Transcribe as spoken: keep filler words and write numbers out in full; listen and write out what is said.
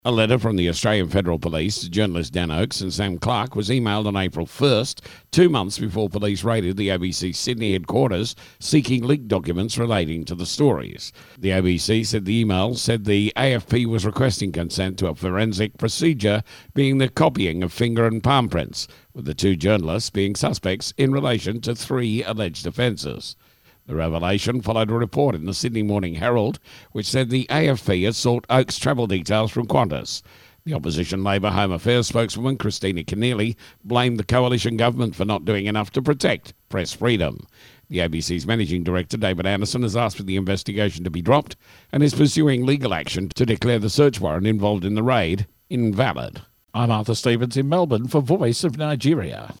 A letter from the Australian Federal Police to journalists Dan Oakes and Sam Clark was emailed on April first, two months before police raided the A B C Sydney headquarters, seeking leaked documents relating to the stories. The A B C said the email said the A F P was requesting consent to a forensic procedure, being the copying of finger and palm prints, with the two journalists being suspects in relation to three alleged offences. The revelation followed a report in the Sydney Morning Herald, which said the A F P had sought Oakes' travel details from Qantas. The opposition Labor Home Affairs spokeswoman Christina Keneally blamed the coalition government for not doing enough to protect press freedom. The A B C's managing director, David Anderson, has asked for the investigation to be dropped and is pursuing legal action to declare the search warrant involved in the raid invalid. I'm Arthur Stevens in Melbourne for Voice of Nigeria.